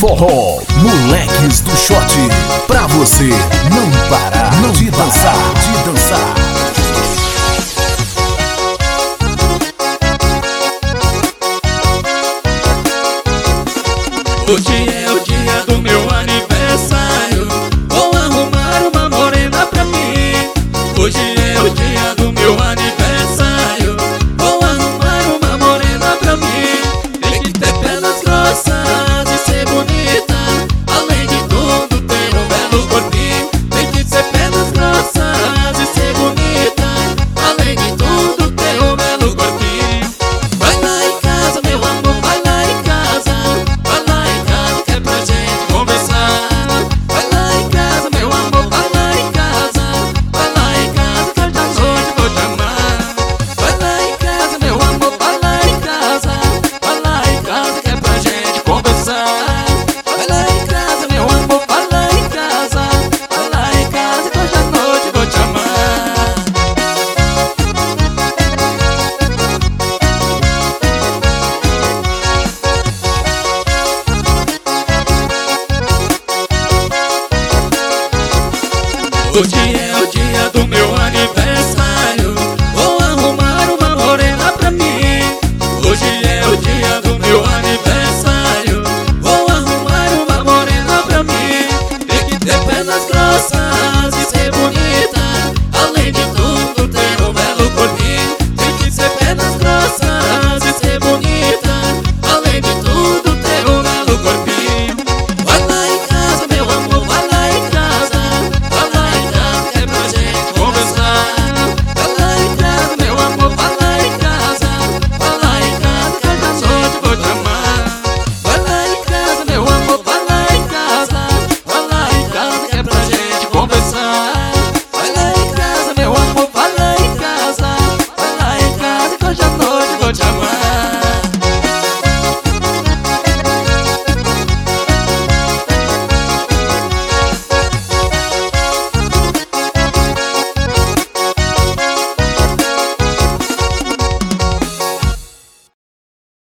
forró, moleques do shot, pra você não parar de dançar, de dançar. Hoje é o dia do meu aniversário, vou arrumar uma morena pra mim. Hoje é o dia do meu aniversário, vou arrumar uma morena pra mim. Tem que ter pernas grossas e ser bonita, além de tudo ter um belo corpinho. Tem que ser pernas grossas e ser bonita, além de tudo ter um belo corpinho. Vai lá em casa, meu amor, vai lá em casa, vai lá em casa que é pra gente conversar. Vai lá em casa, meu amor, vai lá em casa, vai lá em casa que hoje à noite vou te amar. Vai lá em casa, meu amor, vai lá em casa, vai lá em casa que é pra gente conversar. Vai lá em casa, meu amor, vai lá em casa, vai lá em casa que hoje à noite vou te amar. Hoje